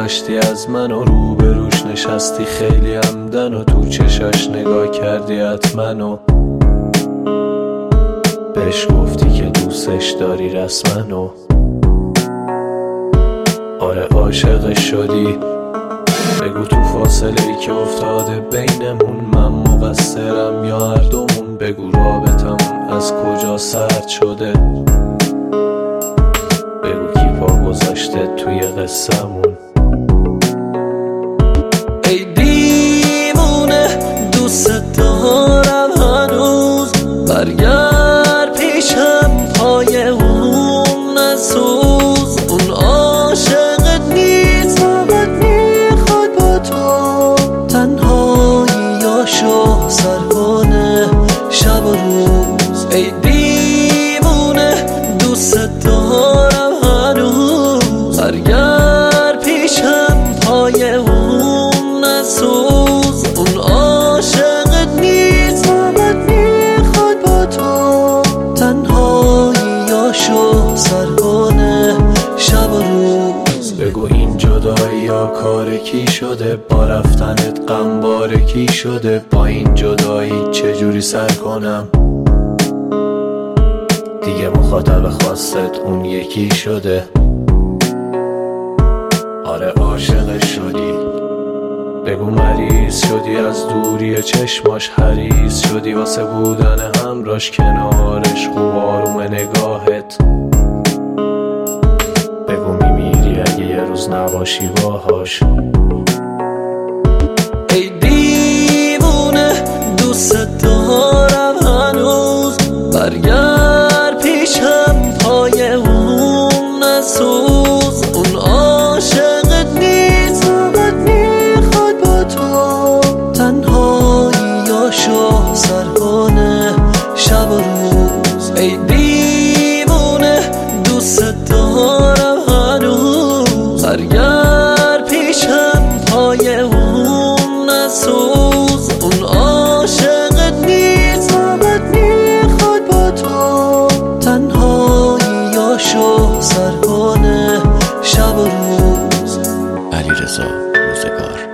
داشتی از من و روبروش نشستی خیلی عمدن و تو چشاش نگاه کردی حتما و بهش گفتی که دوستش داری رسما و آره عاشقش شدی. بگو تو فاصله ای که افتاده بینمون من مقصرم یا هر دومون، بگو رابطمون از کجا سرد شده، بگو کی پا گذاشته توی قصه‌مون. ای دیوونه دوست دارم هنوز، برگرد پیشم پای اون نسوز. اون عاشقت نیست فقط میخواد با تو تنهاییاشو سر کنه شب و روز. ای دیوونه دوست دارم هنوز، برگرد پیشم پای اون نسوز. اون عاشقت نیست فقط میخواد با تو تنهاییاشو سر کنه شب و روز. بگو این جدایی یا کار کی شده، با رفتنت غم بار کی شده، با این جدایی چجوری سر کنم، دیگه مخاطب خواستت اون یکی شده. آره عاشقش شدی. بگو مریض شدی از دوری چشماش، حریص شدی واسه بودن همراش کنارش، خوب آروم نگاهت. بگو میمیری اگه یه روز نباشی باهاش. ای دیوونه دوست دارم هنوز، برگرد پیشم پای اون نسوز. اون عاشقت نیست فقط میخواد با تو تنهاییاشو سر کنه شب و روز. ای دیوونه دوست دارم هنوز، برگرد پیشم پای اون نسوز. اون عاشقت نیست فقط میخواد با تو تنهاییاشو سر کنه شب و روز. علیرضا روزگار.